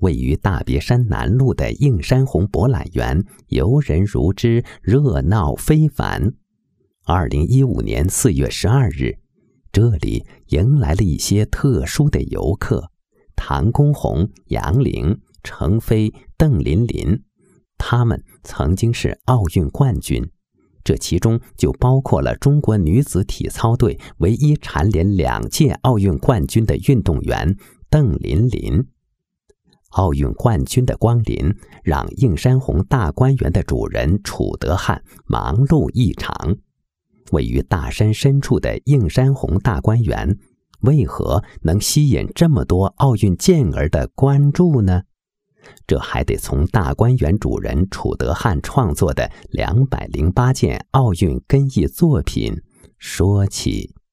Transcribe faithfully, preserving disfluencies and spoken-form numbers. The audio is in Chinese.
位于大别山南路的映山红博览园游人如织，热闹非凡。二零一五年四月十二日，这里迎来了一些特殊的游客：唐公红、杨玲、程飞、邓琳琳，他们曾经是奥运冠军，这其中就包括了中国女子体操队唯一蝉联两届奥运冠军的运动员邓琳琳。奥运冠军的光临，让映山红大观园的主人楚德汉忙碌异常。位于大山深处的映山红大观园，为何能吸引这么多奥运健儿的关注呢？这还得从大观园主人楚德汉创作的两百零八件奥运根艺作品说起。